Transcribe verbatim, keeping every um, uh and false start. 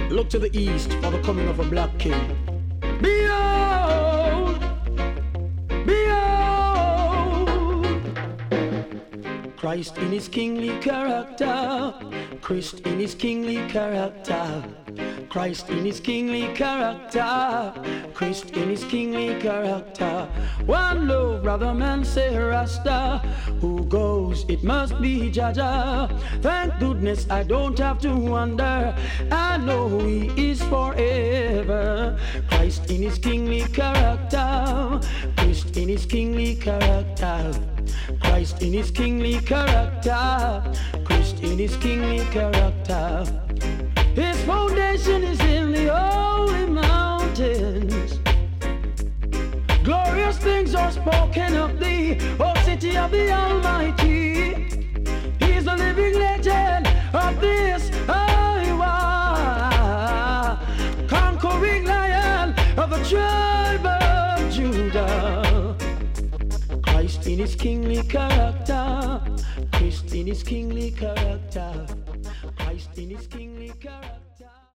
Look to the east for the coming of a black king. Behold, behold, Christ in his kingly character, Christ in his kingly character, Christ in his kingly character, Christ in his kingly character. One love, brother man, say Rasta. Who goes, it must be Jaja. Thank goodness I don't have to wonder. I know he is forever. Christ in his kingly character, Christ in his kingly character, Christ in his kingly character, Christ in his kingly character. His foundation is in the holy mountains. Glorious things are spoken of thee, O city of the Almighty. He's the living legend of this Iowa, conquering lion of the tribe of Judah. Christ in his kingly character, Christ in his kingly character, Christ in his kingly character.